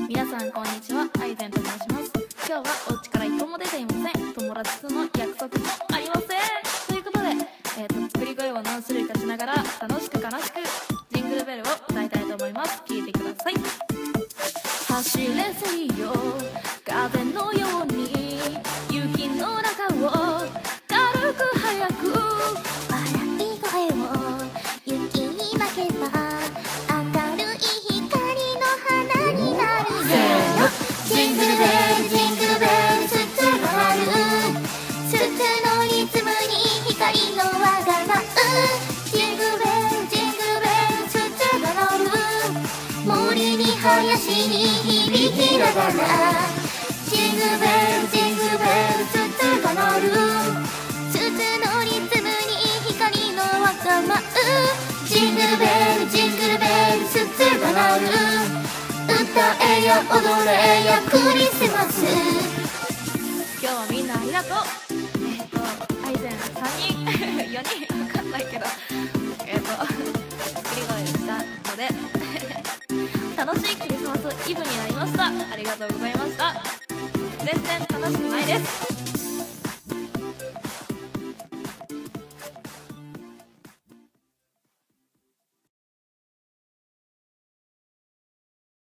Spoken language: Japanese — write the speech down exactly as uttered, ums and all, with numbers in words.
皆さんこんにちは、アイゼンと申します。今日はお家から一歩も出ていません。友達との約束もありません。ということで、えー、と作り声を何種類かしながら楽しく悲しくジングルベルを歌いたいと思います。聴いてください。走れせよ風のように雪の中を軽く速く笑い声を雪に負けば明るい光の花になるよ。ジングルベルジングルベル筒が鳴る、筒のリズムに光の輪が舞う。ジングルベルジングルベル筒が鳴る、森に林に響きながら。ジングルベルジングルベル筒が鳴る、筒のリズムに光の輪が舞う。ジングルベルジングルベル筒が鳴る、歌えや踊れやクリスマス。 今日はみんなありがとう。えっ、とアイゼンさんにんよにんわかんないけどえっ、と作り声したので楽しいクリスマスイブになりました。ありがとうございました。全然楽しくないです。